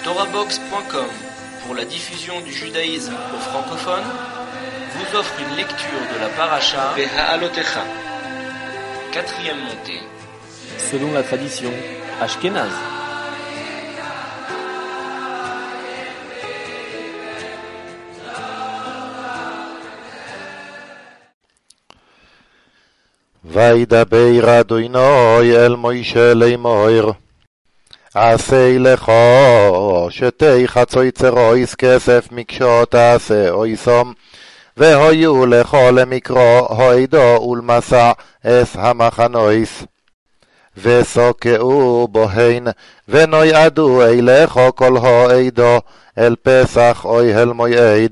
TorahBox.com, pour la diffusion du judaïsme aux francophones, vous offre une lecture de la paracha Beha'alotecha, 4e montée. Selon la tradition ashkénaze. וידבר אדוני אל מוישה לאמור, עשה לך שתי חצוצרויס כסף מקשות תעשה אויסום, והיו לך למקרו הועדו ולמסע אס המחנויס, וסוקעו בוהן ונויעדו אליך כל הועדו אל פסח אוהל מועד.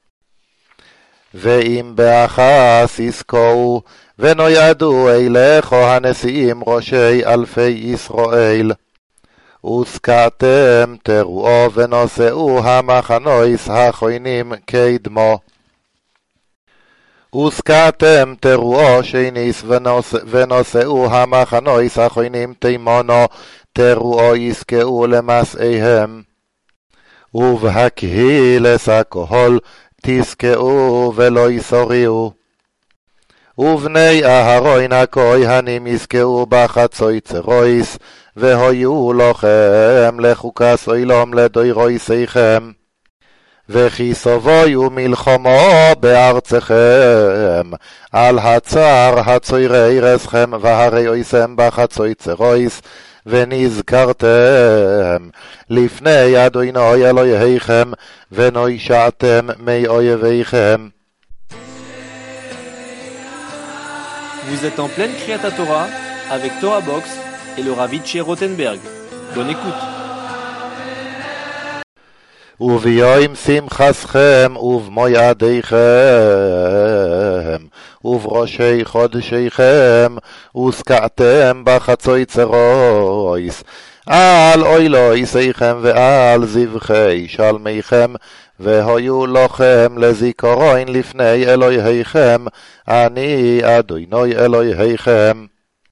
ואם באחס יזכו ונויעדו אליך הנשיאים ראשי אלפי ישראל, וסקעתם תרועו ונושאו המחנויס הכהנים קדמו. וסקעתם תרועו שניס ונושאו המחנויס הכהנים תימונו, תרועו יזכאו למסעיהם. ובהקהילס הכהל תזכאו ולא יסוריו. ובני אהרון הכהנים יזכאו בחצוצרויס, והיו לכם לחוקת עולם לדורויסיכם. וכי סובויו מלחמו בארצכם, על הצער הצוירי רסכם והרי אויסם בחצוצרויס, ונזכרתם לפני אדוני אלוהיכם, ונוישעתם מאויביכם. Vous êtes en pleine Kriyat Torah avec TorahBox et le Rav Itché Rothenberg. Bonne écoute. וביום שמחתכם ובמועדיכם ובראשי חודשיכם וסקעתם בחצוצרויס על אוילויסיכם ועל זבחי שלמיכם, והיו לכם לזיכרון לפני אלוהיכם, אני אדוני אלוהיכם.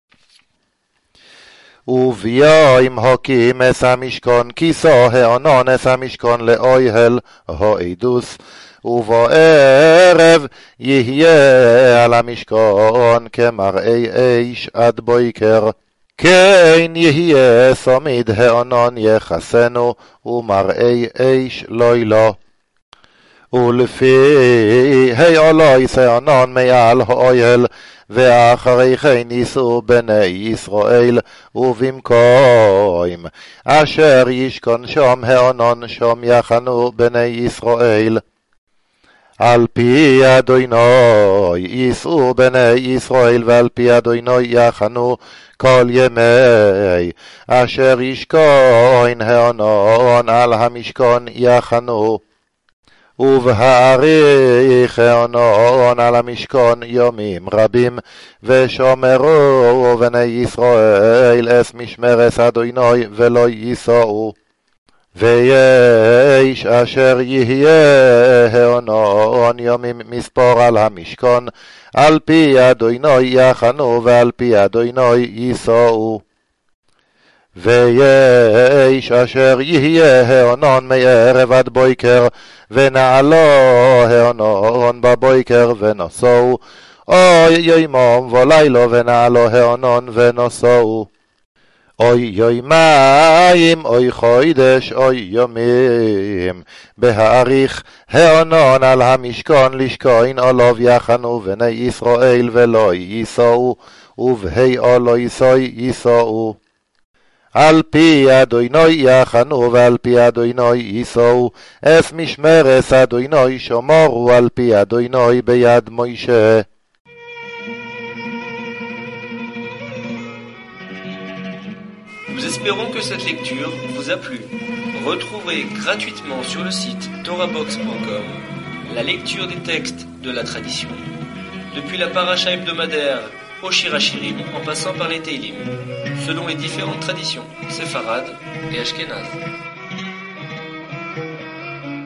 וביום הקים אס המשכון כיסו הענון אס המשכון לאוהל העדוס, ובערב יהיה על המשכון כמראה אש עד בוקר. כן יהיה סומיד הענון יחסנו, ומראה אש לילה. ולפי העלויס הענון מעל האוהל, ואחרי כן ייסעו בני ישראל, ובמקום אשר ישכון שם הענון שם יחנו בני ישראל. על פי אדוני ייסעו בני ישראל, ועל פי אדוני יחנו כל ימי אשר ישכון הענון על המשכון יחנו. ובהאריך הענון על המשכון יומים רבים, ושומרו בני ישראל אס משמרת אדוני ולא ייסעו. ויש אשר יהיה הענון יומים מספור על המשכון, על פי אדוני יחנו ועל פי אדוני ייסעו. ויש אשר יהיה הענון מערב עד בוקר, ונעלו הענון בבוקר ונוסעו, אוי יומם ולילו ונעלו הענון ונוסעו. אוי יומיים, אוי חודש, אוי יומים, בהאריך הענון על המשכון לשכון עליו יחנו בני ישראל ולא ייסעו, ובהי עולו ייסעו. על פי אדוני יחנו ועל פי אדוני ייסעו, אס משמרת אדוני שמורו על פי אדוני ביד מוישה. Nous espérons que cette lecture vous a plu. Retrouvez gratuitement sur le site TorahBox.com la lecture des textes de la tradition, depuis la paracha hebdomadaire au Shirachirim en passant par les Teilim, selon les différentes traditions séfarades et ashkénazes.